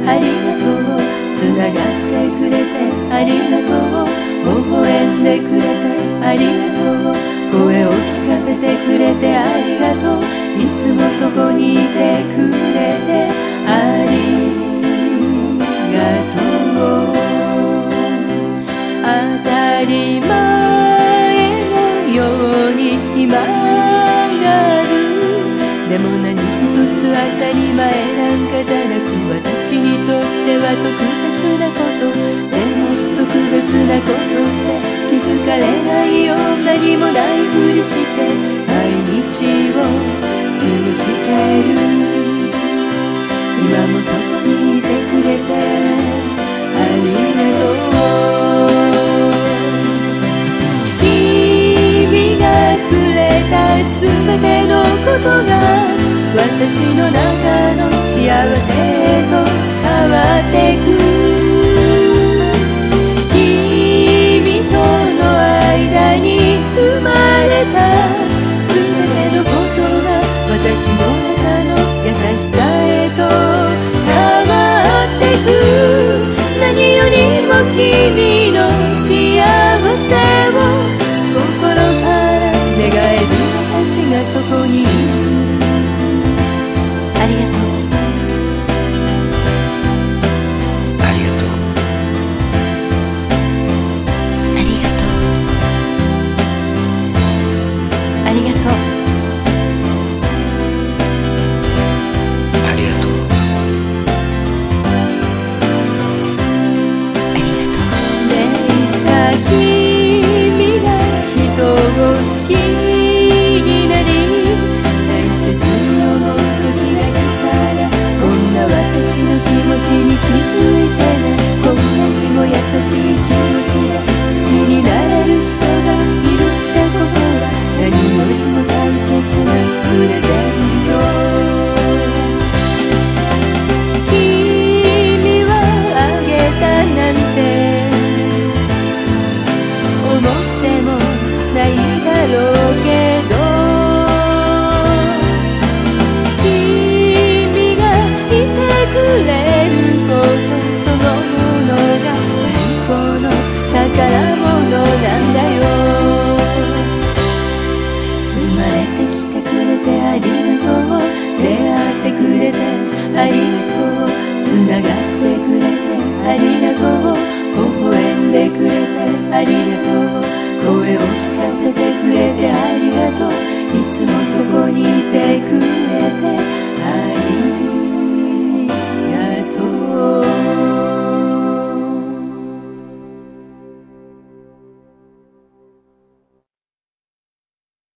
ありがとう。つながってくれてありがとう。微笑んでくれてありがとう。声を聞かせてくれてありがとう。いつもそこにいてくれてありがとう。当たり前のように今がある。でも何一つ当たり前なんかじゃなく、私にとっては特別なこと。でも特別なことって気づかれないよ。何もないふりして毎日を過ごしてる。今もそこにいてくれてありがとう。君がくれたすべてのことが私の中の幸せへと変わってく